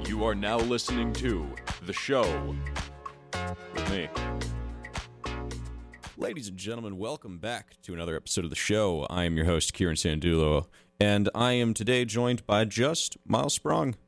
You are now listening to The Show with me. Ladies and gentlemen, welcome back to another episode of The Show. I am your host, Kieran Sandulo, and I am today joined by just Miles Sprung.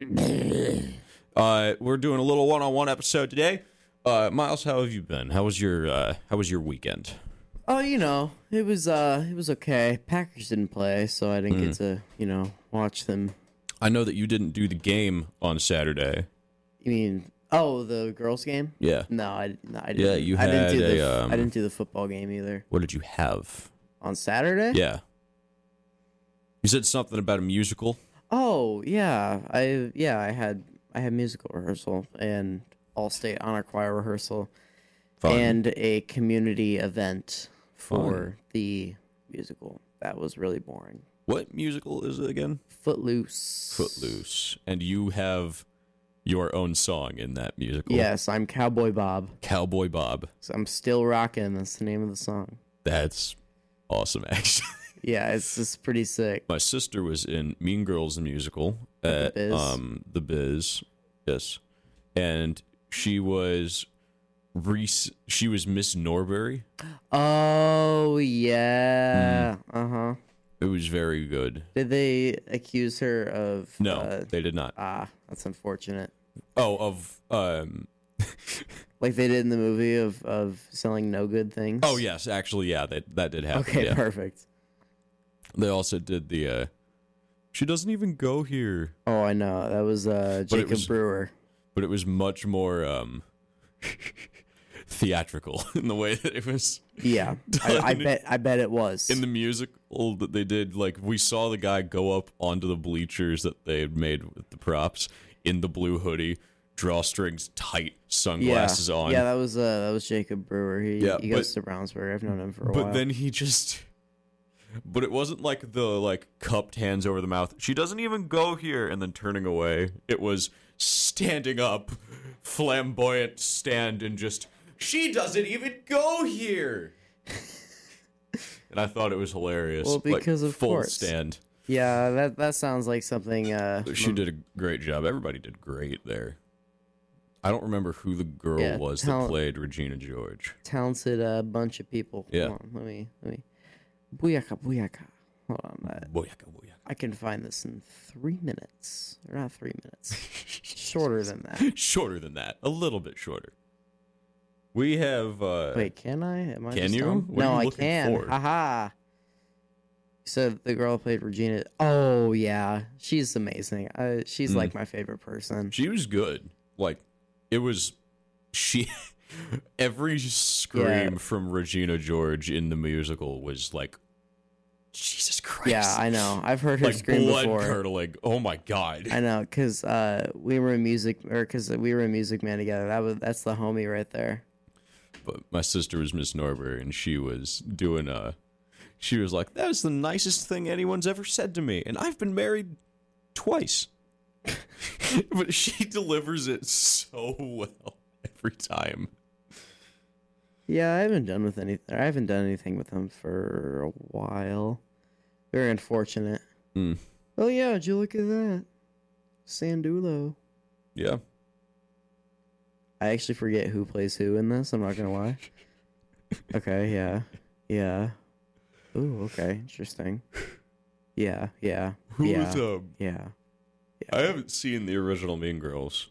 We're doing a little one-on-one episode today. Miles, how have you been? How was your weekend? Oh, it was okay. Packers didn't play, so I didn't get to, watch them. I know that you didn't do the game on Saturday. You mean, the girls' game? Yeah. No, I didn't. Yeah, you had I didn't do the football game either. What did you have? On Saturday? Yeah. You said something about a musical? Oh, yeah. I had musical rehearsal and all-state honor choir rehearsal. Fun. And a community event for the musical. That was really boring. What musical is it again? Footloose. Footloose. And you have your own song in that musical. Yes, I'm Cowboy Bob. Cowboy Bob. So I'm still rocking. That's the name of the song. That's awesome, actually. Yeah, it's just pretty sick. My sister was in Mean Girls the musical at the Biz. Yes. And she was Miss Norbury. Oh, yeah. Uh-huh. It was very good. Did they accuse her of... No, they did not. That's unfortunate. Oh, of... Like they did in the movie of selling no good things? Oh, yes. Actually, yeah, that did happen. Okay, yeah. Perfect. They also did the... She doesn't even go here. Oh, I know. That was Jacob Brewer. But it was much more... theatrical in the way that it was. Yeah, I bet it was. In the musical that they did, like, we saw the guy go up onto the bleachers that they had made with the props in the blue hoodie, drawstrings tight, sunglasses on. Yeah, that was Jacob Brewer. He goes to Brownsburg. I've known him for a while. But then but it wasn't like the cupped hands over the mouth. She doesn't even go here and then turning away. It was standing up, flamboyant stand and just... She doesn't even go here. And I thought it was hilarious. Well, because of full course. stand. Yeah, that sounds like something. She did a great job. Everybody did great there. I don't remember who the girl was that played Regina George. Talented bunch of people. Yeah. Hold on, let me. Booyaka, booyaka. Hold on. Booyaka, booyaka. I can find this in 3 minutes. Or not 3 minutes. Shorter than that. Shorter than that. A little bit shorter. We have... Wait, can I? Can you? No, I can. Haha. So the girl who played Regina... Oh, yeah. She's amazing. She's like my favorite person. She was good. Like, it was... Every scream from Regina George in the musical was like... Jesus Christ. Yeah, I know. I've heard her scream blood before. Curdling. Oh my God. I know, because we were in Music Man together. That's the homie right there. But my sister was Miss Norbury, and she was doing she was like, that is the nicest thing anyone's ever said to me, and I've been married twice. But she delivers it so well every time. Yeah, I haven't done anything with them for a while. Very unfortunate. Oh yeah, did you look at that? Sandulo. Yeah. I actually forget who plays who in this, I'm not gonna lie. Okay, yeah. Ooh, okay, interesting. Yeah. Who was Yeah. I haven't seen the original Mean Girls.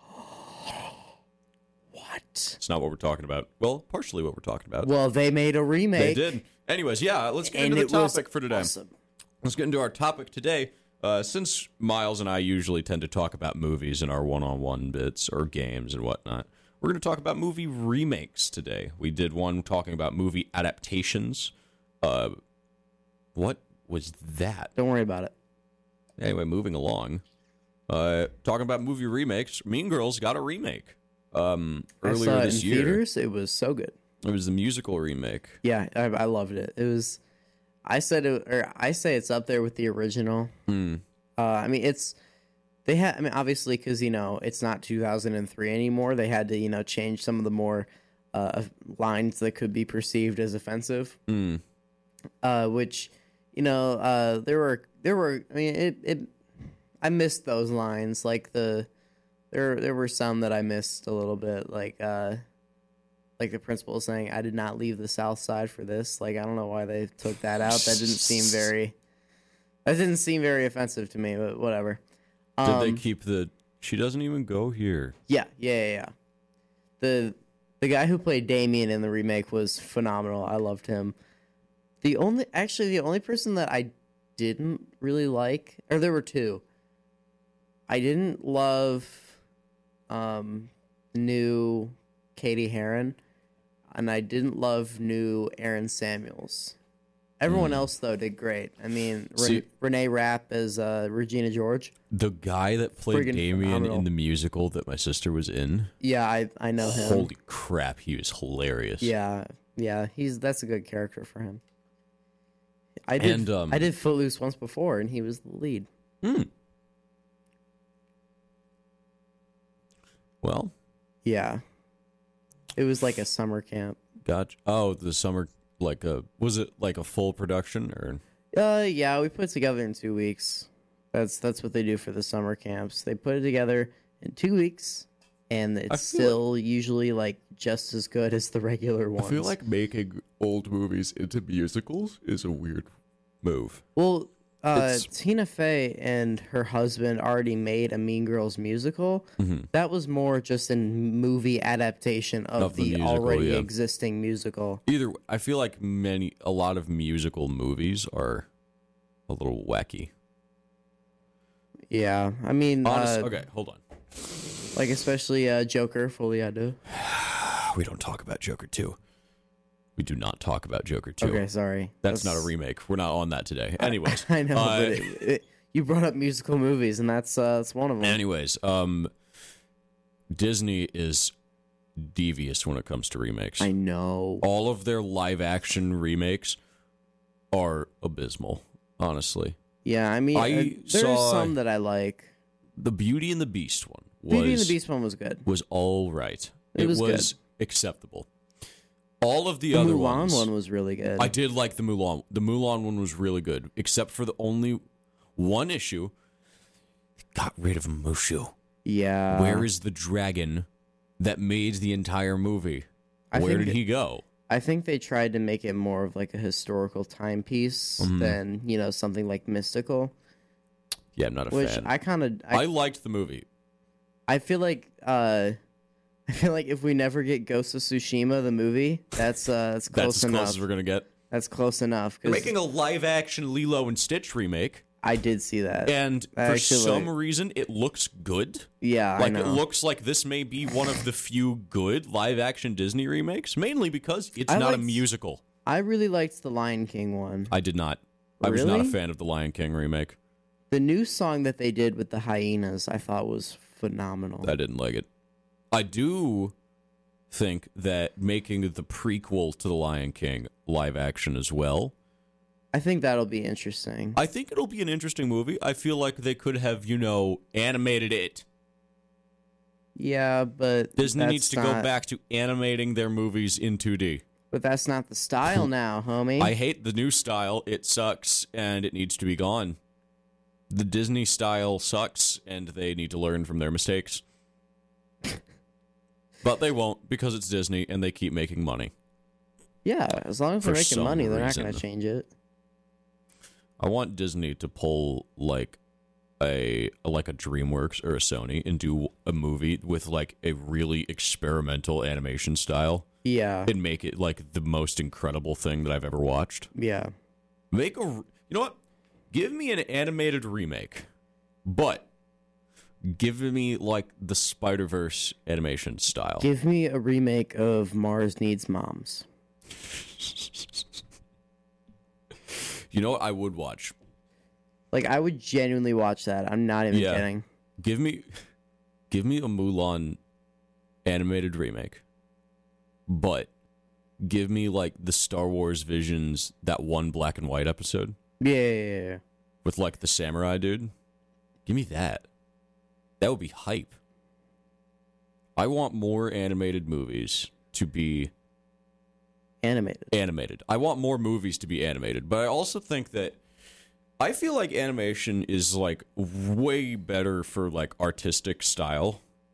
What? It's not what we're talking about. Well, partially what we're talking about. Well, they made a remake. They did. Anyways, yeah, let's get into the topic for today. Awesome. Let's get into our topic today. Since Miles and I usually tend to talk about movies in our one-on-one bits or games and whatnot, we're going to talk about movie remakes today. We did one talking about movie adaptations. What was that? Don't worry about it. Anyway, moving along. Talking about movie remakes, Mean Girls got a remake. Earlier I saw it this in year. Theaters. It was so good. It was the musical remake. Yeah, I loved it. It was. I say it's up there with the original. I mean, obviously, because it's not 2003 anymore. They had to change some of the more lines that could be perceived as offensive. Which there were. I mean, I missed those lines, like the There were some that I missed a little bit, like the principal was saying, I did not leave the South Side for this. Like, I don't know why they took that out. That didn't seem very offensive to me, but whatever. Did they keep she doesn't even go here? Yeah. The guy who played Damien in the remake was phenomenal. I loved him. The only person that I didn't really like, or there were two. I didn't love new Katie Heron, and I didn't love new Aaron Samuels. Everyone else, though, did great. I mean, Renee Rapp as Regina George. The guy that played Damien phenomenal. In the musical that my sister was in. Yeah, I know him. Holy crap, he was hilarious. Yeah, that's a good character for him. I did Footloose once before, and he was the lead. Well. Yeah. It was like a summer camp. Gotcha. Oh, the summer, was it like a full production or? Yeah, we put it together in 2 weeks. That's what they do for the summer camps. They put it together in 2 weeks, and it's still usually like just as good as the regular ones. I feel like making old movies into musicals is a weird move. Well, Tina Fey and her husband already made a Mean Girls musical. Mm-hmm. That was more just a movie adaptation of the musical, already existing musical. Either way, I feel like a lot of musical movies are a little wacky. Yeah, I mean, okay, hold on. Like especially Joker, Foliado. We don't talk about Joker 2. We do not talk about Joker 2. Okay, sorry. That's not a remake. We're not on that today. Anyways. I know, but you brought up musical movies, and that's one of them. Anyways, Disney is devious when it comes to remakes. I know. All of their live-action remakes are abysmal, honestly. Yeah, I mean, there's some that I like. The Beauty and the Beast one was good. Was all right. It was good. Acceptable. All of the other ones. The Mulan one was really good. I did like the Mulan. The Mulan one was really good, except for the only one issue. Got rid of Mushu. Yeah. Where is the dragon that made the entire movie? Where did he go? I think they tried to make it more of like a historical timepiece than, something like mystical. Yeah, I'm not a fan. I liked the movie. I feel like if we never get Ghost of Tsushima, the movie, that's close enough. That's as close as we're going to get. That's close enough. They're making a live-action Lilo and Stitch remake. I did see that. And for some reason, it looks good. Yeah, I know. It looks like this may be one of the few good live-action Disney remakes, mainly because it's not a musical. I really liked the Lion King one. I did not. I was not a fan of the Lion King remake. The new song that they did with the hyenas, I thought was phenomenal. I didn't like it. I do think that making the prequel to The Lion King live action as well. I think that'll be interesting. I think it'll be an interesting movie. I feel like they could have, animated it. Yeah, but Disney needs to go back to animating their movies in 2D. But that's not the style now, homie. I hate the new style. It sucks, and it needs to be gone. The Disney style sucks, and they need to learn from their mistakes. But they won't, because it's Disney, and they keep making money. Yeah, as long as they're making money, they're not going to change it. I want Disney to pull, like a DreamWorks or a Sony and do a movie with, like, a really experimental animation style. Yeah. And make it, like, the most incredible thing that I've ever watched. Yeah. You know what? Give me an animated remake, but give me, like, the Spider-Verse animation style. Give me a remake of Mars Needs Moms. You know what I would watch? Like, I would genuinely watch that. I'm not even kidding. Give me a Mulan animated remake, but give me, like, the Star Wars Visions, that one black and white episode. Yeah. With, like, the samurai dude. Give me that. That would be hype. I want more animated movies to be animated. I want more movies to be animated, but I also think that I feel like animation is, like, way better for, like, artistic style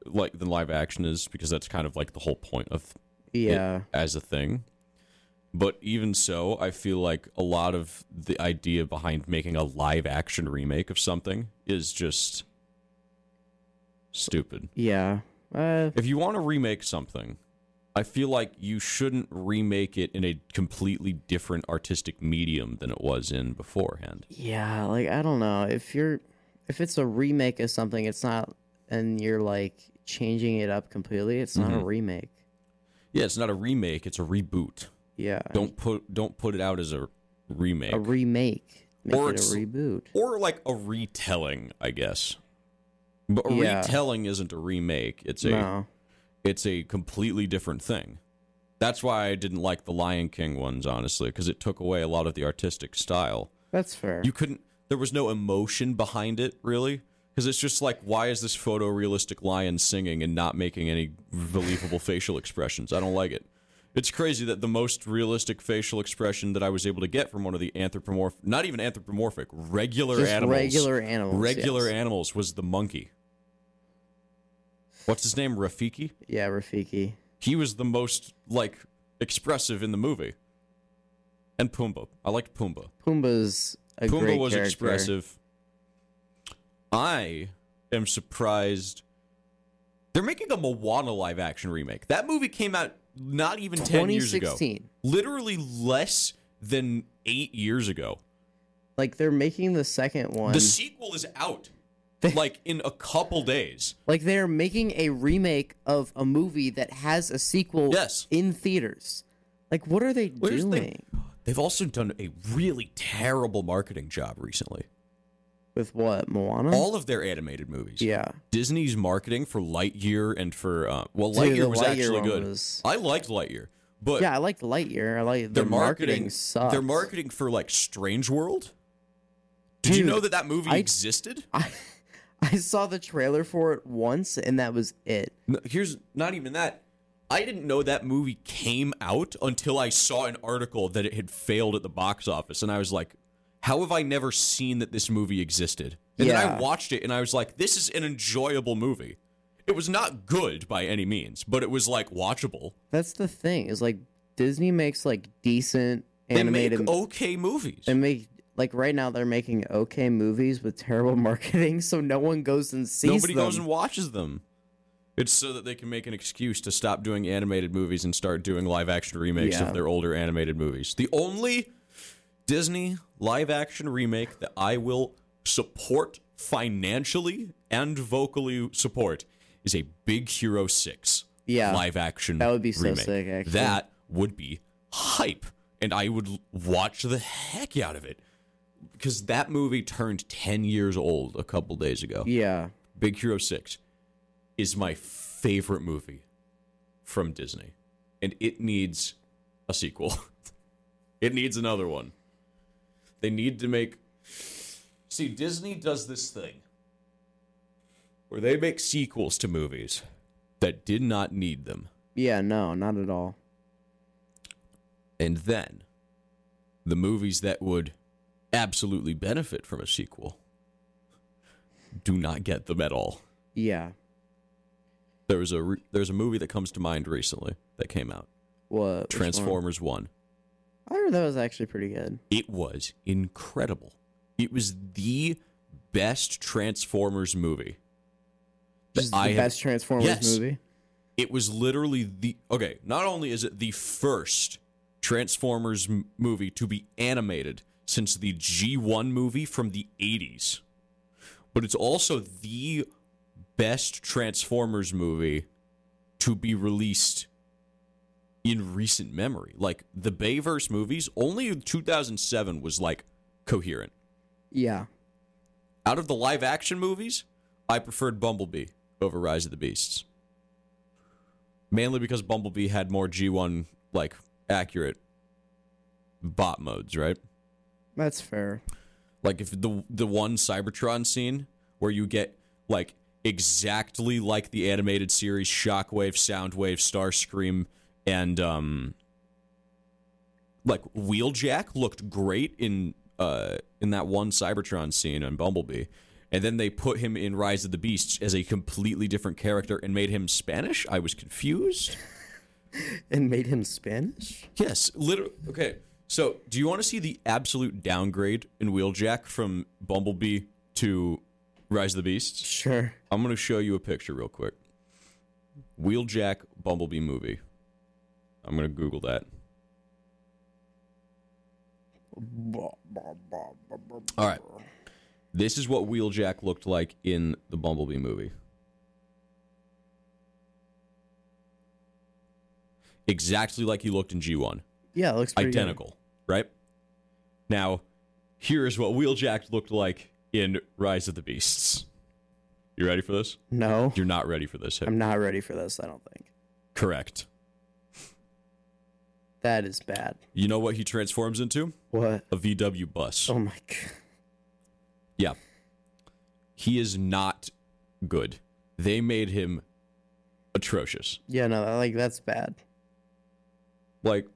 than live action is, because that's kind of like the whole point of Yeah. it as a thing. But even so, I feel like a lot of the idea behind making a live action remake of something is just stupid. Yeah. If you want to remake something, I feel like you shouldn't remake it in a completely different artistic medium than it was in beforehand. Yeah, like I don't know. If it's a remake of something, it's not, and you're like changing it up completely, it's not a remake. Yeah, it's not a remake, it's a reboot. Yeah. Don't put it out as a remake. A remake. Make Or it a it's- reboot. Or like a retelling, I guess. But a Yeah. retelling isn't a remake. It's a completely different thing. That's why I didn't like the Lion King ones, honestly, because it took away a lot of the artistic style. That's fair. There was no emotion behind it, really. Because it's just like, why is this photorealistic lion singing and not making any believable facial expressions? I don't like it. It's crazy that the most realistic facial expression that I was able to get from one of the not even anthropomorphic, regular Just animals. regular animals. Animals was the monkey. What's his name? Rafiki? Yeah, Rafiki. He was the most, like, expressive in the movie. And Pumbaa. I liked Pumbaa. Pumbaa's a Pumbaa great was character. expressive. I am surprised. They're making a Moana live action remake. That movie came out not even 10 years ago. 2016. Literally less than 8 years ago. Like they're making the second one. The sequel is out. Like in a couple days. Like they're making a remake of a movie that has a sequel Yes. in theaters. Like what are they Here's the doing thing. They've also done a really terrible marketing job recently. with what, Moana? All of their animated movies. Yeah. Disney's marketing for Lightyear and for Dude, Lightyear the was Lightyear actually one good. was- I liked Lightyear, but Yeah, I like Lightyear. I like their the marketing sucks. Their marketing for like Strange World. Did you Dude, know that movie I- existed? I saw the trailer for it once, and that was it. No, here's not even that. I didn't know that movie came out until I saw an article that it had failed at the box office, and I was like, how have I never seen that this movie existed? And then Yeah. I watched it, and I was like, this is an enjoyable movie. It was not good by any means, but it was like watchable. That's the thing. Is like Disney makes like decent They animated. make okay movies. They make like right now they're making okay movies with terrible marketing, so no one goes and sees Nobody them. goes and watches them. It's so that they can make an excuse to stop doing animated movies and start doing live-action remakes Yeah. of their older animated movies. The only Disney live-action remake that I will support financially and vocally support is a Big Hero 6 Yeah. live-action That would be so remake. sick, actually. That would be hype, and I would watch the heck out of it. Because that movie turned 10 years old a couple days ago. Yeah. Big Hero 6 is my favorite movie from Disney. And it needs a sequel. It needs another one. They need to make... See, Disney does this thing where they make sequels to movies that did not need them. Yeah, no, not at all. And then the movies that would absolutely benefit from a sequel do not get them at all. Yeah. There's a movie that comes to mind recently that came out. What? Which Transformers 1. one? I heard that was actually pretty good. It was incredible. It was the best Transformers movie. Just the best Transformers Yes. movie. It was literally not only is it the first Transformers movie to be animated since the G1 movie from the 80s, but it's also the best Transformers movie to be released in recent memory. Like, the Bayverse movies, only in 2007 was, like, coherent. Yeah. Out of the live-action movies, I preferred Bumblebee over Rise of the Beasts. Mainly because Bumblebee had more G1, like, accurate bot modes, right? That's fair. Like, if the one Cybertron scene where you get, like, exactly like the animated series Shockwave, Soundwave, Starscream, and, like, Wheeljack looked great in that one Cybertron scene in Bumblebee. And then they put him in Rise of the Beasts as a completely different character and made him Spanish. I was confused. And made him Spanish? Yes, literally. Okay, so do you want to see the absolute downgrade in Wheeljack from Bumblebee to Rise of the Beasts? Sure. I'm going to show you a picture real quick. Wheeljack Bumblebee movie. I'm going to Google that. All right. This is what Wheeljack looked like in the Bumblebee movie. Exactly like he looked in G1. Yeah, it looks pretty identical, right? Now, here's what Wheeljack looked like in Rise of the Beasts. You ready for this? No. You're not ready for this. I'm not ready for this, I don't think. Correct. That is bad. You know what he transforms into? What? A VW bus. Oh my god. Yeah. He is not good. They made him atrocious. Yeah, no, that's bad. Like,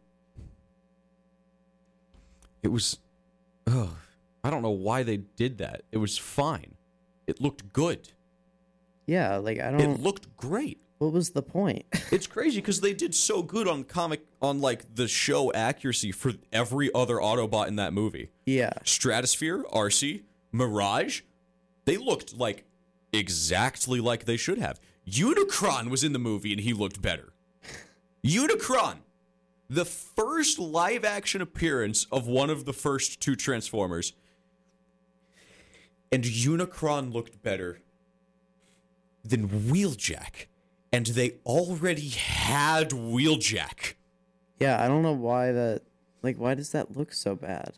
it was, I don't know why they did that. It was fine. It looked good. Yeah, like I don't. It looked great. What was the point? It's crazy because they did so good on like the show accuracy for every other Autobot in that movie. Yeah. Stratosphere, RC, Mirage, they looked like exactly like they should have. Unicron was in the movie and he looked better. Unicron, the first live action appearance of one of the first two Transformers, and Unicron looked better than Wheeljack. And they already had Wheeljack. Yeah, I don't know why that. Like, why does that look so bad?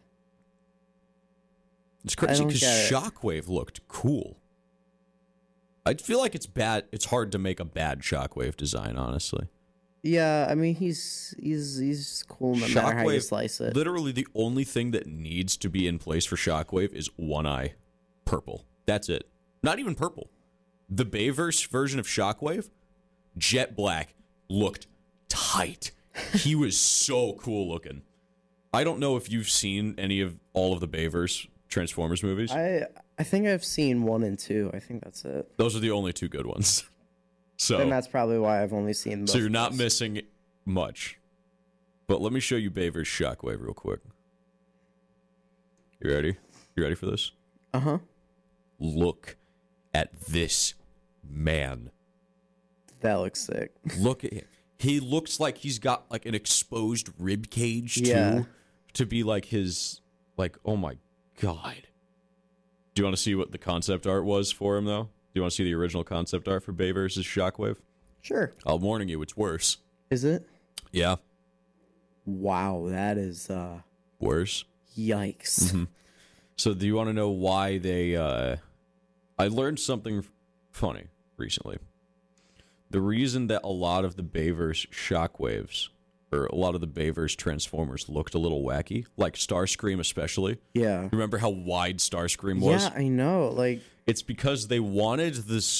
It's crazy because Shockwave looked cool. I feel like it's bad. It's hard to make a bad Shockwave design, honestly. Yeah, I mean he's cool no matter how you slice it. Literally, the only thing that needs to be in place for Shockwave is one eye, purple. That's it. Not even purple. The Bayverse version of Shockwave, jet black, looked tight. He was so cool looking. I don't know if you've seen all of the Bayverse Transformers movies. I think I've seen 1 and 2. I think that's it. Those are the only two good ones. So, and that's probably why I've only seen those. So you're not missing much. But let me show you Bayverse Shockwave real quick. You ready? You ready for this? Uh-huh. Look at this man. That looks sick. Look at him. He looks like he's got like an exposed rib cage too. Yeah. To be like his, like, oh my god. Do you want to see what the concept art was for him though? Do you want to see the original concept art for Bayverse's Shockwave? Sure. I'm warning you, it's worse. Is it? Yeah. Wow, that is worse. Yikes. Mm-hmm. So do you want to know why they I learned something funny recently. The reason that a lot of the Bayverse Shockwaves or a lot of the Bayverse Transformers looked a little wacky, like Starscream especially. Yeah. Remember how wide Starscream was? Yeah, I know. Like, it's because they wanted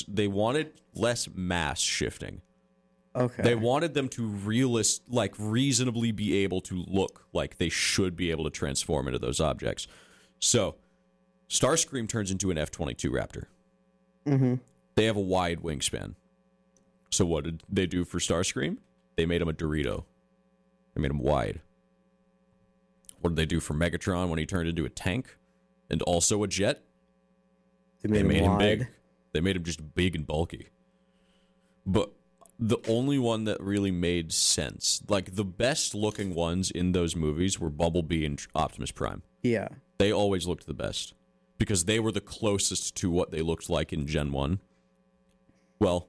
less mass shifting. Okay. They wanted them to reasonably be able to look like they should be able to transform into those objects. So, Starscream turns into an F-22 Raptor. Mm-hmm. They have a wide wingspan. So what did they do for Starscream? They made him a Dorito. They made him wide. What did they do for Megatron when he turned into a tank and also a jet? They made him big. They made him just big and bulky. But the only one that really made sense, like the best looking ones in those movies were Bumblebee and Optimus Prime. Yeah. They always looked the best because they were the closest to what they looked like in Gen 1. Well,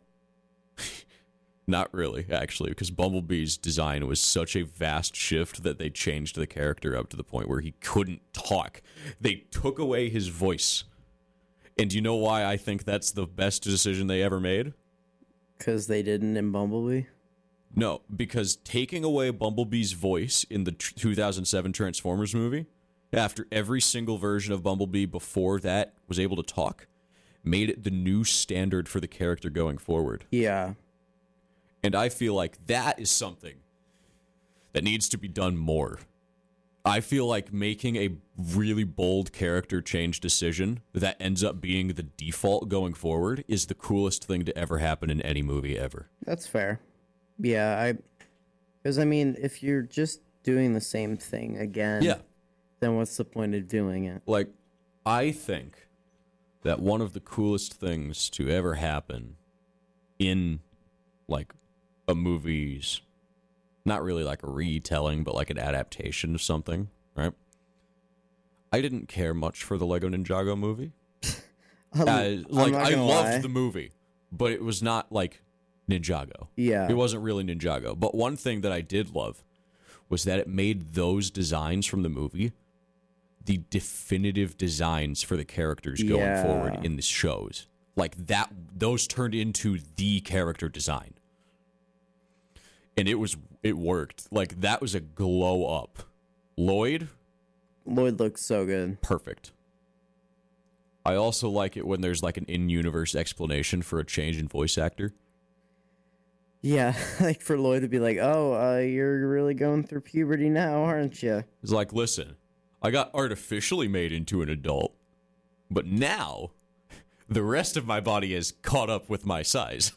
not really, actually, because Bumblebee's design was such a vast shift that they changed the character up to the point where he couldn't talk. They took away his voice. And you know why I think that's the best decision they ever made? Because they didn't in Bumblebee? No, because taking away Bumblebee's voice in the 2007 Transformers movie, after every single version of Bumblebee before that was able to talk, made it the new standard for the character going forward. Yeah. And I feel like that is something that needs to be done more. I feel like making a really bold character change decision that ends up being the default going forward is the coolest thing to ever happen in any movie ever. That's fair. Yeah, because I mean, if you're just doing the same thing again, then what's the point of doing it? Like, I think that one of the coolest things to ever happen in, like, a movie's, not really like a retelling, but like an adaptation of something, right? I didn't care much for the Lego Ninjago movie. I loved the movie, but it was not like Ninjago. Yeah. It wasn't really Ninjago. But one thing that I did love was that it made those designs from the movie the definitive designs for the characters going forward in the shows. Like that, those turned into the character design. And it worked. Like that was a glow up. Lloyd looks so good. Perfect. I also like it when there's like an in-universe explanation for a change in voice actor. Yeah, like for Lloyd to be like, "Oh, you're really going through puberty now, aren't you?" It's like, listen, I got artificially made into an adult, but now the rest of my body is caught up with my size.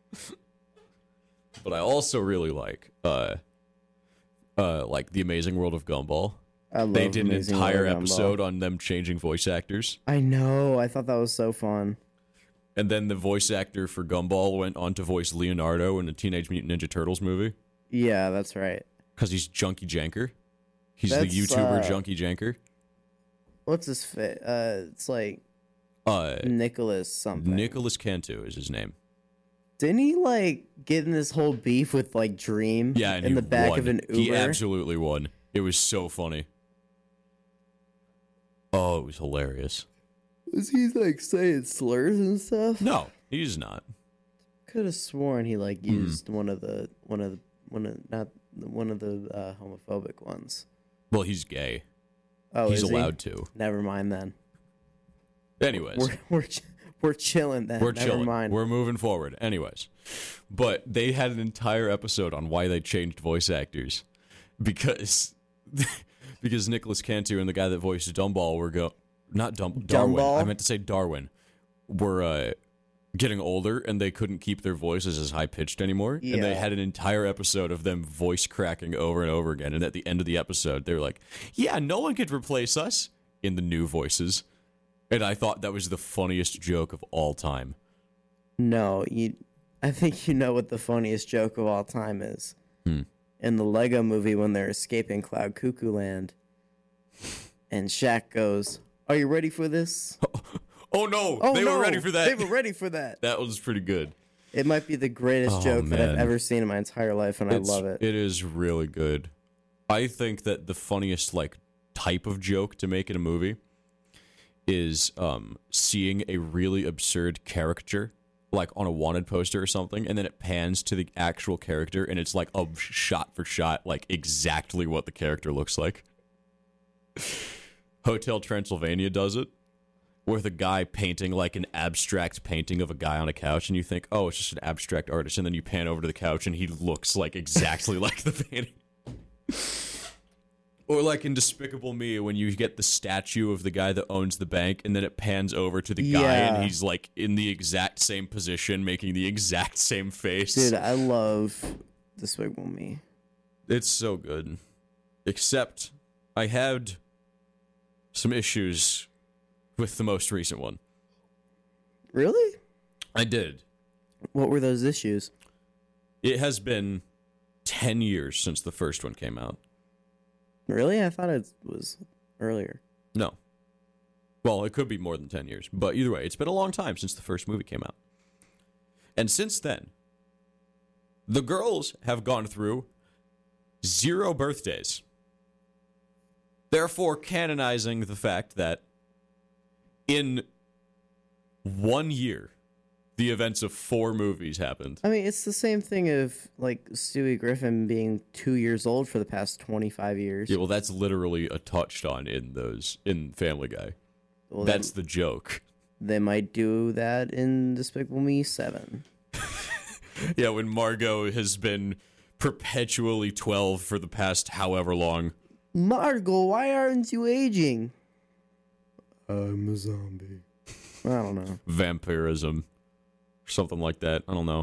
But I also really like The Amazing World of Gumball. They did an entire episode on them changing voice actors. I know. I thought that was so fun. And then the voice actor for Gumball went on to voice Leonardo in the Teenage Mutant Ninja Turtles movie. Yeah, that's right. Because he's Junkie Janker. He's the YouTuber Junkie Janker. What's his fit? It's like Nicholas something. Nicholas Cantu is his name. Didn't he like get in this whole beef with like Dream? Yeah, and in the back of an Uber. He absolutely won. It was so funny. Oh, it was hilarious. Was he like saying slurs and stuff? No, he's not. Could have sworn he like used one of the homophobic ones. Well, he's gay. Oh, he's allowed to. Never mind then. Anyways, we're chilling then. We're Never chilling. mind. We're moving forward. Anyways, but they had an entire episode on why they changed voice actors because Nicholas Cantu and the guy that voiced Darwin. I meant to say Darwin. Were getting older and they couldn't keep their voices as high pitched anymore. Yeah. And they had an entire episode of them voice cracking over and over again. And at the end of the episode, they were like, "Yeah, no one could replace us," in the new voices. And I thought that was the funniest joke of all time. No, I think you know what the funniest joke of all time is. In the Lego movie when they're escaping Cloud Cuckoo Land, and Shaq goes, "Are you ready for this?" Oh no, they were ready for that. They were ready for that. That was pretty good. It might be the greatest joke that I've ever seen in my entire life, and I love it. It is really good. I think that the funniest type of joke to make in a movie is seeing a really absurd character like on a wanted poster or something, and then it pans to the actual character, and it's like a shot for shot, like exactly what the character looks like. Hotel Transylvania does it, with a guy painting like an abstract painting of a guy on a couch, and you think, oh, it's just an abstract artist, and then you pan over to the couch, and he looks like exactly like the painting. Or like in Despicable Me, when you get the statue of the guy that owns the bank, and then it pans over to the guy, and he's like in the exact same position, making the exact same face. Dude, I love Despicable Me. It's so good. Except I had some issues with the most recent one. Really? I did. What were those issues? It has been 10 years since the first one came out. Really? I thought it was earlier. No. Well, it could be more than 10 years. But either way, it's been a long time since the first movie came out. And since then, the girls have gone through 0 birthdays. Therefore, canonizing the fact that in 1 year, the events of 4 movies happened. I mean, it's the same thing of, like, Stewie Griffin being 2 years old for the past 25 years. Yeah, well, that's literally touched on in Family Guy. Well, that's the joke. They might do that in Despicable Me 7. Yeah, when Margot has been perpetually 12 for the past however long. Margot, why aren't you aging? I'm a zombie. I don't know. Vampirism. Or something like that. I don't know.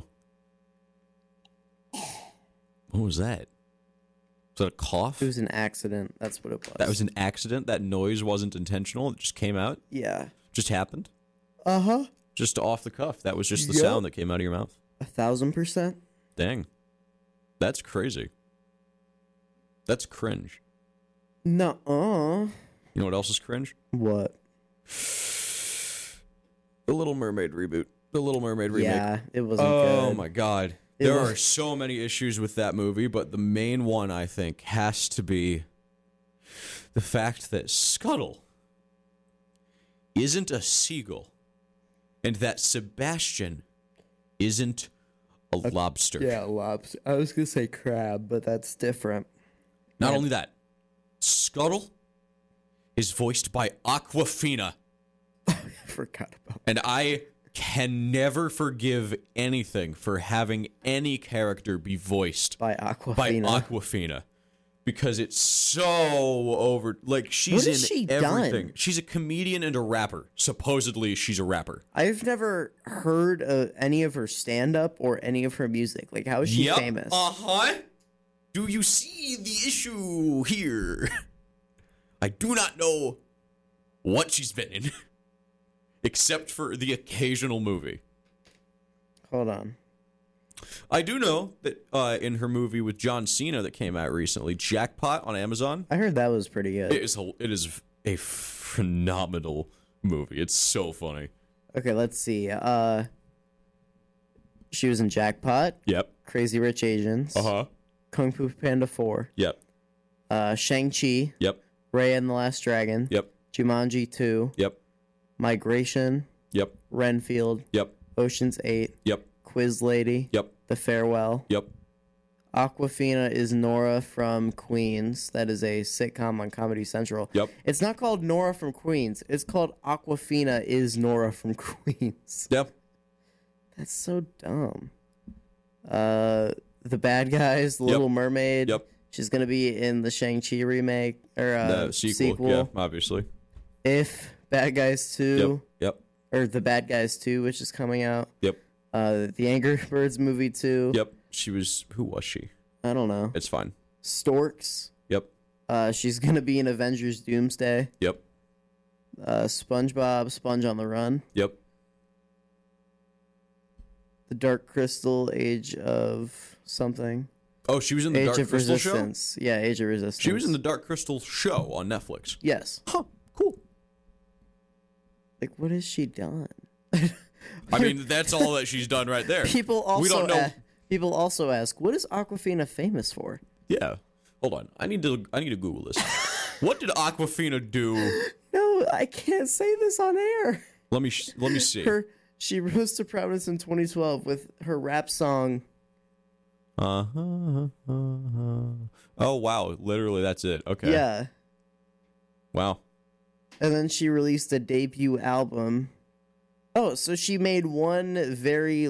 What was that? Was that a cough? It was an accident. That's what it was. That was an accident? That noise wasn't intentional? It just came out? Yeah. Just happened? Uh-huh. Just off the cuff. That was just the sound that came out of your mouth? 1,000%. Dang. That's crazy. That's cringe. Nuh-uh. You know what else is cringe? What? The Little Mermaid reboot. The Little Mermaid remake. Yeah, it wasn't good. Oh my god. There are so many issues with that movie, but the main one, I think, has to be the fact that Scuttle isn't a seagull and that Sebastian isn't a lobster. Yeah, lobster. I was going to say crab, but that's different. Not only that, Scuttle is voiced by Aquafina. I forgot about And I can never forgive anything for having any character be voiced by Aquafina. by Aquafina. Because it's so over. Like, she's What in has she everything. done? She's a comedian and a rapper. Supposedly, she's a rapper. I've never heard any of her stand-up or any of her music. Like, how is she famous? Uh-huh. Do you see the issue here? I do not know what she's been in. Except for the occasional movie. Hold on. I do know that in her movie with John Cena that came out recently, Jackpot on Amazon, I heard that was pretty good. it is a phenomenal movie. It's so funny. Okay, let's see. She was in Jackpot, Yep. Crazy Rich Asians, Uh-huh. Kung Fu Panda 4, Yep. Shang-Chi, Yep. Raya and the Last Dragon, Yep. Jumanji 2, Yep. Migration, Yep. Renfield, Yep. Ocean's 8, Yep. Quiz Lady, Yep. The Farewell. Yep. Aquafina is Nora from Queens. That is a sitcom on Comedy Central. Yep. It's not called Nora from Queens. It's called Aquafina is Nora from Queens. Yep. That's so dumb. The Bad Guys, The Little Mermaid. Yep. She's going to be in the Shang-Chi remake or The sequel. Yeah, obviously. If Bad Guys 2 Yep. or The Bad Guys 2, which is coming out. Yep. The Angry Birds movie 2. Yep. Who was she? I don't know. It's fine. Storks. Yep. She's going to be in Avengers Doomsday. Yep. SpongeBob, Sponge on the Run. Yep. The Dark Crystal, Age of something. Oh, she was in the Age Dark of Crystal show? Resistance. Yeah, Age of Resistance. She was in the Dark Crystal show on Netflix. Yes. Huh. Cool. Like, what has she done? I mean, that's all that she's done right there. People also we don't know. People also ask, what is Aquafina famous for? Yeah. Hold on. I need to Google this. What did Aquafina do? No, I can't say this on air. Let me see. She rose to prominence in 2012 with her rap song. Oh wow, literally that's it. Okay. Yeah. Wow. And then she released a debut album. Oh, so she made one very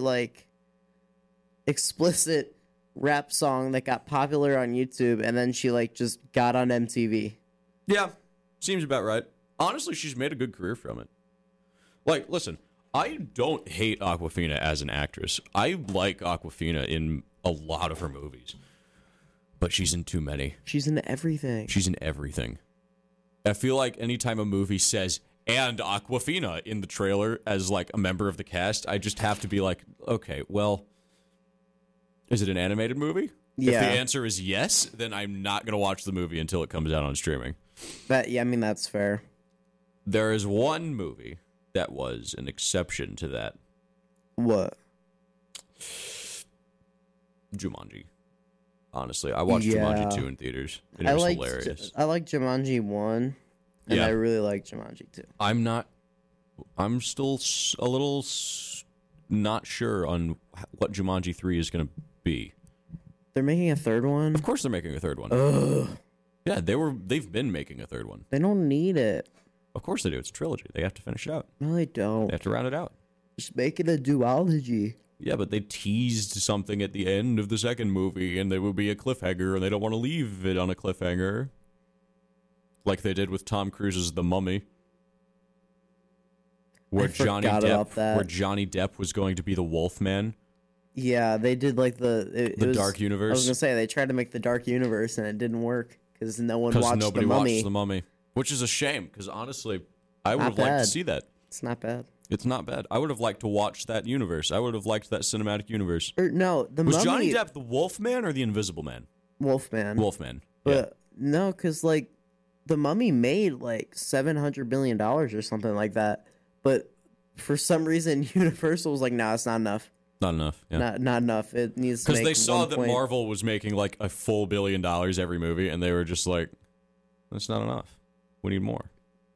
explicit rap song that got popular on YouTube, and then she just got on MTV. Yeah, seems about right. Honestly, she's made a good career from it. Like, listen, I don't hate Aquafina as an actress. I like Aquafina in a lot of her movies, but she's in too many. She's in everything. She's in everything. I feel like anytime a movie says and Aquafina in the trailer as a member of the cast, I just have to be like, okay, well, is it an animated movie? Yeah. If the answer is yes, then I'm not going to watch the movie until it comes out on streaming. That's fair. There is one movie that was an exception to that. What? Jumanji. Honestly, I watched Jumanji 2 in theaters, and it was hilarious. I like Jumanji 1, and I really like Jumanji 2. I'm still a little not sure on what Jumanji 3 is going to be. They're making a third one? Of course they're making a third one. Ugh. Yeah, they've been making a third one. They don't need it. Of course they do. It's a trilogy. They have to finish it out. No, they don't. They have to round it out. Just make it a duology. Yeah, but they teased something at the end of the second movie, and there will be a cliffhanger, and they don't want to leave it on a cliffhanger. like they did with Tom Cruise's The Mummy, where I forgot about that. Johnny Depp was going to be the Wolfman. Yeah, they did like the Dark Universe. I was gonna say they tried to make the Dark Universe and it didn't work because Nobody watched The Mummy, which is a shame. Because honestly, I would have liked to see that. It's not bad. It's not bad. I would have liked to watch that universe. I would have liked that cinematic universe. No, the was Mummy, Johnny Depp the Wolfman or the Invisible Man? Wolfman. Wolfman. But Yeah. no, because like the Mummy made like $700 billion or something like that, but for some reason Universal was like, "No, it's not enough. Not enough. Yeah. Not enough. It needs to." Because Make they saw 1 that point. Marvel was making like a full $1 billion every movie, and they were just like, "That's not enough. We need more."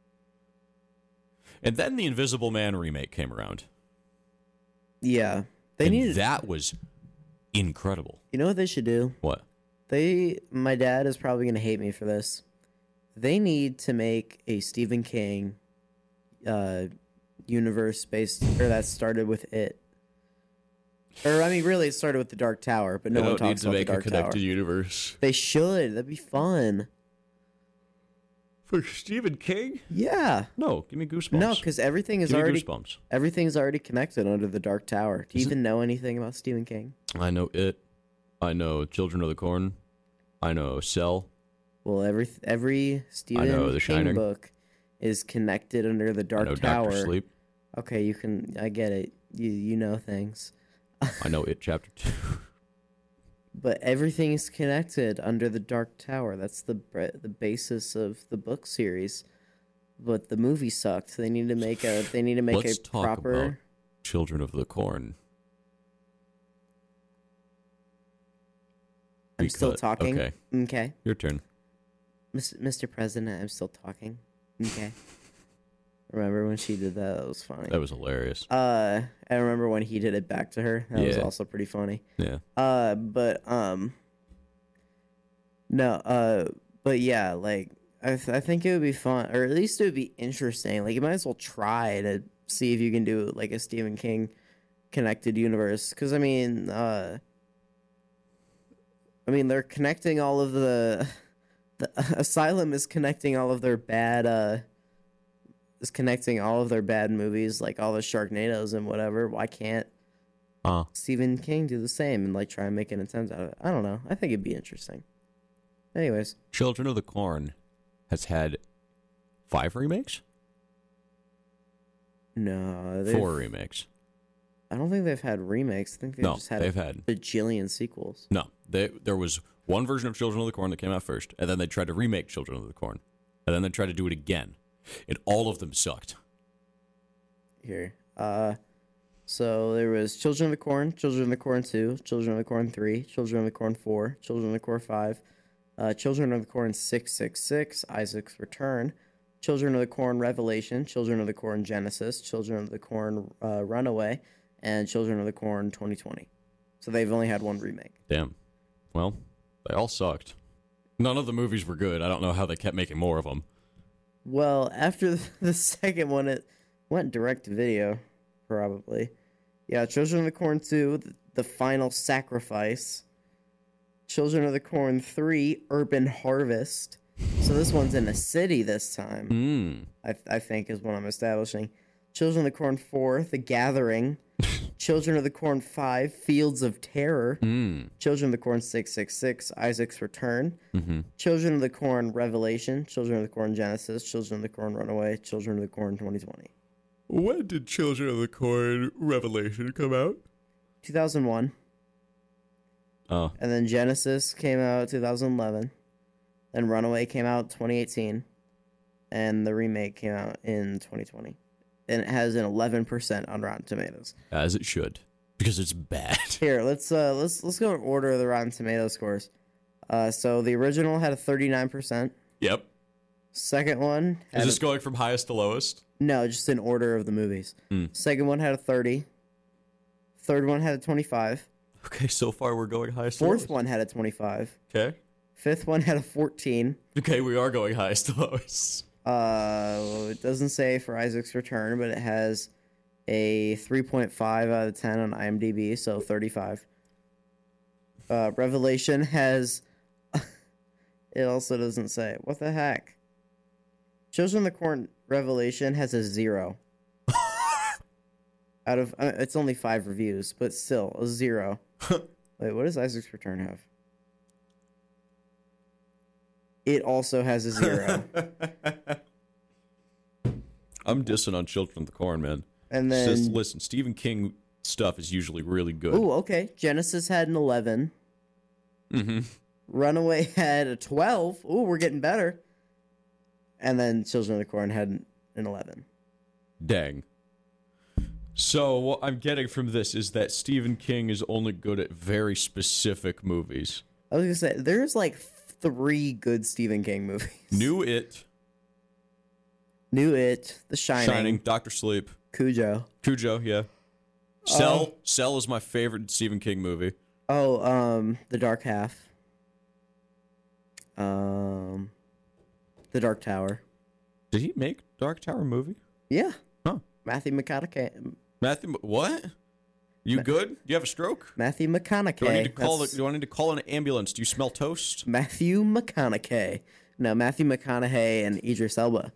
And then the Invisible Man remake came around. Yeah, And that was incredible. You know what they should do? What? My dad is probably gonna hate me for this. They need to make a Stephen King, universe based, or that started with it. Or I mean, really, it started with the Dark Tower, but no one talks about the Dark Tower. Connected universe They should. That'd be fun. for Stephen King. Yeah. No, give me goosebumps. No, because everything's give me already goosebumps. connected under the Dark Tower. Do you even know anything about Stephen King? I know it. I know Children of the Corn. I know Cell. Well, every Stephen The King Shining. book is connected under the I Dark know Tower. Doctor Sleep. Okay, you can. I get it. You know things, I know It Chapter 2. but everything is connected under the Dark Tower. That's the basis of the book series. But the movie sucked. They need to make a. Let's talk proper. about Children of the Corn. I'm still talking. Okay, Okay. your turn. Mr. President, I'm still talking. Okay. Remember when she did that? That was funny. That was hilarious. I remember when he did it back to her. That was Yeah. also pretty funny. Yeah. But yeah, like I think it would be fun, or at least it would be interesting. Like you might as well try to see if you can do like a Stephen King connected universe. Because I mean, they're connecting all of the Asylum is connecting all of their bad movies, like all the Sharknadoes and whatever. Why can't Stephen King do the same and like try and make an attempt out of it? I don't know. I think it'd be interesting. Anyways, Children of the Corn has had 5 remakes? no, 4 remakes. I don't think they've had remakes. I think they've just had they've had bajillion sequels. No, there was one version of Children of the Corn that came out first, and then they tried to remake Children of the Corn, and then they tried to do it again, and all of them sucked. Here, so there was Children of the Corn, Children of the Corn 2, Children of the Corn 3, Children of the Corn 4, Children of the Corn 5, Children of the Corn 666, Isaac's Return, Children of the Corn Revelation, Children of the Corn Genesis, Children of the Corn Runaway, and Children of the Corn 2020. So they've only had one remake. Damn. Well, they all sucked. None of the movies were good. I don't know how they kept making more of them. Well, after the second one, it went direct to video, probably. Yeah, Children of the Corn 2, The Final Sacrifice. Children of the Corn 3, Urban Harvest. So this one's in a city this time. I think is what I'm establishing. Children of the Corn 4, The Gathering. Children of the Corn 5, Fields of Terror. Children of the Corn 666, Isaac's Return. Children of the Corn Revelation. Children of the Corn Genesis. Children of the Corn Runaway. Children of the Corn 2020. When did Children of the Corn Revelation come out? 2001. Oh. And then Genesis came out 2011. Then Runaway came out 2018. And the remake came out in 2020. And it has an 11% on Rotten Tomatoes. As it should, because it's bad. Here, let's go in order of the Rotten Tomatoes scores. So the original had a 39%. Yep. Second one had Is this going from highest to lowest? no, just in order of the movies. Second one had a 30. Third one had a 25. Okay, so far we're going highest to Fourth lowest. one had a 25. Okay. Fifth one had a 14. Okay, we are going highest to lowest. It doesn't say for Isaac's Return, but it has a 3.5 out of 10 on IMDb, so 35. Revelation has... It also doesn't say. What the heck? Children of the Corn Revelation has a 0. Out of it's only 5 reviews, but still a 0. Wait, what does Isaac's Return have? It also has a 0. I'm dissing on Children of the Corn, man. And then Just listen, Stephen King stuff is usually really good. ooh, okay. Genesis had an 11. Mm-hmm. Runaway had a 12. Ooh, we're getting better. And then Children of the Corn had an 11. Dang. So what I'm getting from this is that Stephen King is only good at very specific movies. I was gonna say there's like 3 good Stephen King movies. New It, The Shining, Doctor Sleep, Cujo, yeah. Cell is my favorite Stephen King movie. The Dark Half, The Dark Tower. Did he make Dark Tower movie? Yeah. Huh. Matthew McConaughey. What? You good? Do you have a stroke? Matthew McConaughey. Do I need to call an ambulance? Do you smell toast? Matthew McConaughey. No, Matthew McConaughey and Idris Elba.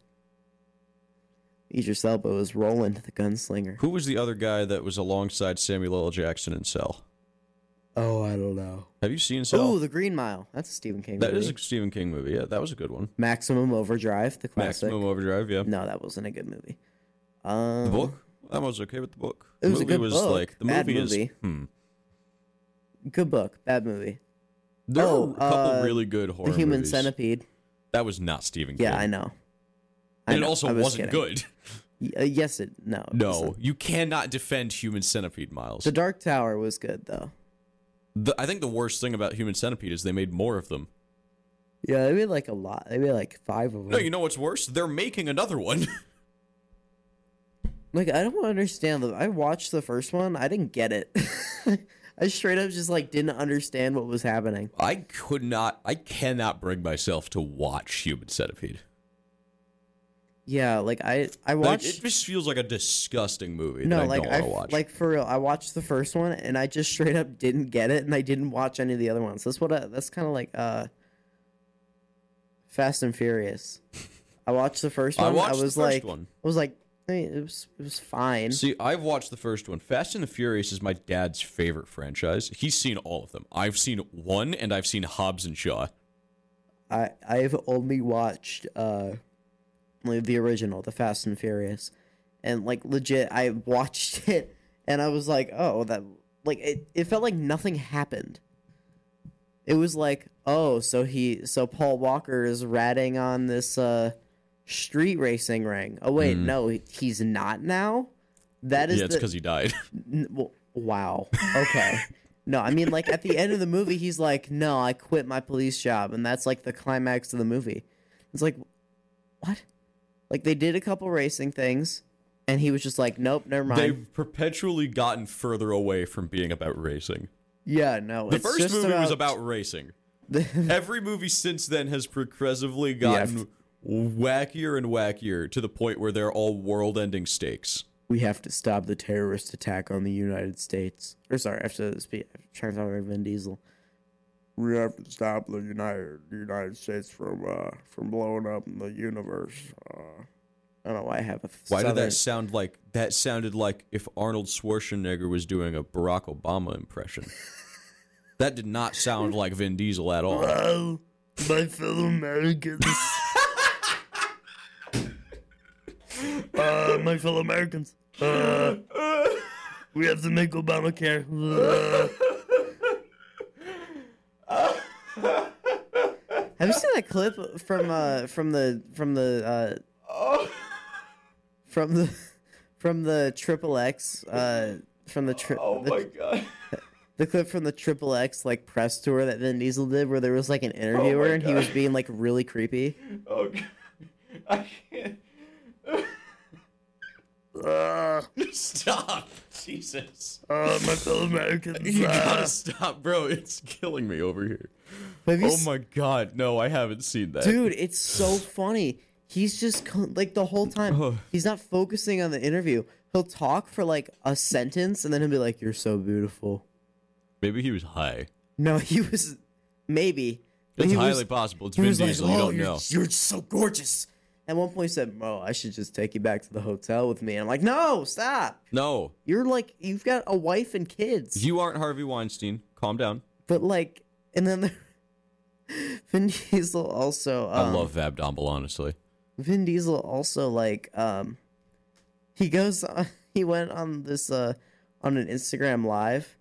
Idris Elba was Roland the Gunslinger. Who was the other guy that was alongside Samuel L. Jackson in Cell? Oh, I don't know. Have you seen Cell? Oh, The Green Mile. That's a Stephen King movie. That is a Stephen King movie. Yeah, that was a good one. Maximum Overdrive, the classic. Maximum Overdrive, yeah. No, that wasn't a good movie. The book? I was okay with the book. It was a good book. Like, the Bad movie movie. is... Good book. Bad movie. There are a couple really good horror The Human movies. Centipede. That was not Stephen King. Yeah, I know. And it also wasn't good. Yes, no. No, you cannot defend Human Centipede, Miles. The Dark Tower was good, though. I think the worst thing about Human Centipede is they made more of them. Yeah, they made like a lot. They made like 5 of them. No, you know what's worse? They're making another one. Like, I don't understand. I watched the first one. I didn't get it. I straight up just like didn't understand what was happening. I cannot bring myself to watch Human Centipede. Yeah, like I watched. Like, it just feels like a disgusting movie. No, that like I don't want to watch. like for real. I watched the first one and I just straight up didn't get it, and I didn't watch any of the other ones. That's kind of like Fast and Furious. I watched the first one. I was like, hey, it was fine. See, I've watched the first one. Fast and the Furious is my dad's favorite franchise. He's seen all of them. I've seen 1, and I've seen Hobbs and Shaw. I've only watched like the original, the Fast and Furious, and like legit, I watched it and I was like, oh, that like it felt like nothing happened. It was like, oh, so Paul Walker is ratting on this street racing ring. Oh wait, no, he's not now. That is it's because he died. Wow. Okay. No, I mean, like at the end of the movie, he's like, no, I quit my police job, and that's like the climax of the movie. It's like, what? Like they did a couple racing things, and he was just like, nope, never mind. They've perpetually gotten further away from being about racing. Yeah, no. The first movie was about racing. Every movie since then has progressively gotten wackier and wackier to the point where they're all world-ending stakes. We have to stop the terrorist attack on the United States. Or sorry, I have to trying to talk like Vin Diesel. We have to stop the United States from blowing up in the universe. I don't know why I have a. Why did that sound like? That sounded like if Arnold Schwarzenegger was doing a Barack Obama impression. That did not sound like Vin Diesel at all. Well, my fellow Americans. My fellow Americans. We have to make Obamacare. Have you seen that clip from the Triple X Oh my god. The clip from the Triple X like press tour that Vin Diesel did, where there was like an interviewer and he was being like really creepy. Oh god. I can't. Stop, Jesus. My fellow Americans. You gotta stop, bro. It's killing me over here. Oh my god, no, I haven't seen that. Dude, it's so funny. He's just like the whole time. He's not focusing on the interview. He'll talk for like a sentence and then he'll be like, "You're so beautiful." Maybe he was high. No, he was maybe. It's highly possible. It's Vin Diesel. You don't know. You're so gorgeous. at one point he said, "Mo, I should just take you back to the hotel with me." And I'm like, "No, stop. No, You're like, you've got a wife and kids." you aren't Harvey Weinstein. Calm down. But like, and then Vin Diesel also. I love Vab Domble, honestly. Vin Diesel also like, he goes, he went on this, on an Instagram live,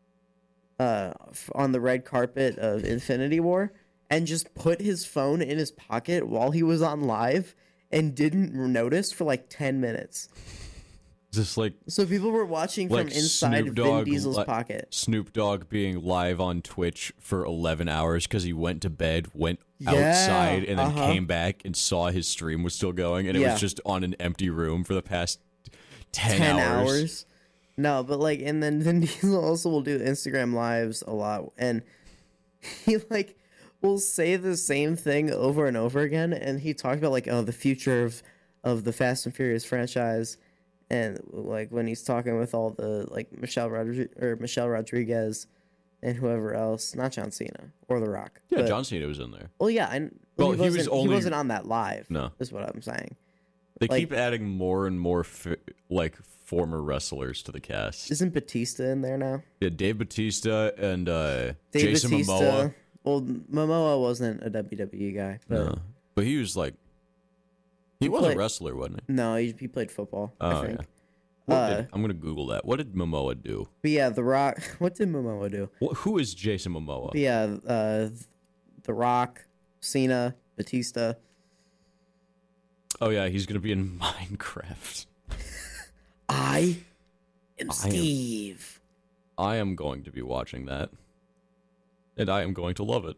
on the red carpet of Infinity War, and just put his phone in his pocket while he was on live and didn't notice for like 10 minutes. Just like So people were watching Like from inside Snoop Vin Dogg, Diesel's pocket. Snoop Dogg being live on Twitch for 11 hours because he went to bed, went Yeah, outside, and then uh-huh. came back and saw his stream was still going, and it Yeah. was just on an empty room for the past 10 10 hours. hours. No, but like, and then Vin Diesel also will do Instagram lives a lot, and he like will say the same thing over and over again. And he talked about like, oh, the future of the Fast and Furious franchise, and like when he's talking with all the like Michelle Rodriguez and whoever else, not John Cena or The Rock. Yeah, but, John Cena was in there. Well, yeah, Well, he was he only- wasn't on that live. No. is what I'm saying. They Like- keep adding more and more former wrestlers to the cast. Isn't Batista in there now? Yeah, Dave Bautista and Dave Jason Batista. Momoa. Well, Momoa wasn't a WWE guy, but No. But he was like, he was a played- wrestler, wasn't he? no, he played football. Oh, I think. yeah. I'm going to Google that. What did Momoa do? But yeah, The Rock. What did Momoa do? Who is Jason Momoa? But yeah, The Rock, Cena, Batista. Oh, yeah, he's going to be in Minecraft. I am I am- Steve. I am going to be watching that. And I am going to love it.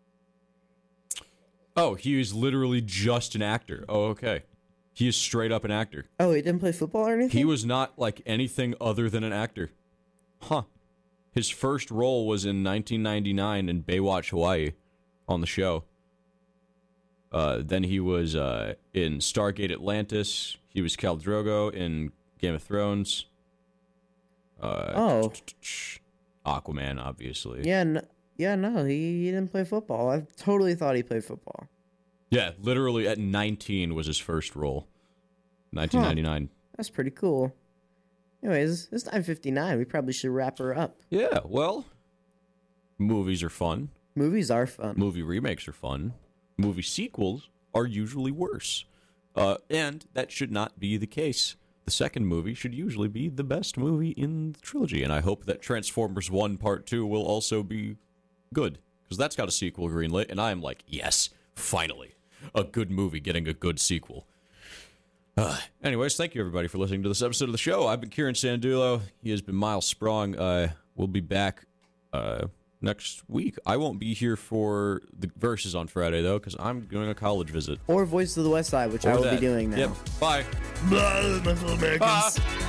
Oh, he is literally just an actor. Oh, okay. He is straight up an actor. Oh, he didn't play football or anything? He was not like anything other than an actor. Huh. His first role was in 1999 in Baywatch Hawaii on the show. Then he was in Stargate Atlantis. He was Khal Drogo in Game of Thrones. Oh. Aquaman, obviously. Yeah, no, he didn't play football. I totally thought he played football. Yeah, literally at 19 was his first role. 1999. That's pretty cool. Anyways, it's 9:59. We probably should wrap her up. Yeah, well, movies are fun. Movies are fun. Movie remakes are fun. Movie sequels are usually worse. And that should not be the case. The second movie should usually be the best movie in the trilogy. And I hope that Transformers 1 Part 2 will also be good. Because that's got a sequel greenlit. And I am like, yes, finally. A good movie getting a good sequel. Anyways, thank you everybody for listening to this episode of the show. I've been Kieran Sandulo. He has been Miles Sprong. We'll be back next week. I won't be here for the Versus on Friday, though, because I'm doing a college visit. Or Voice of the West Side, which I will be doing now. Yep. Bye. Blah, my fellow Americans.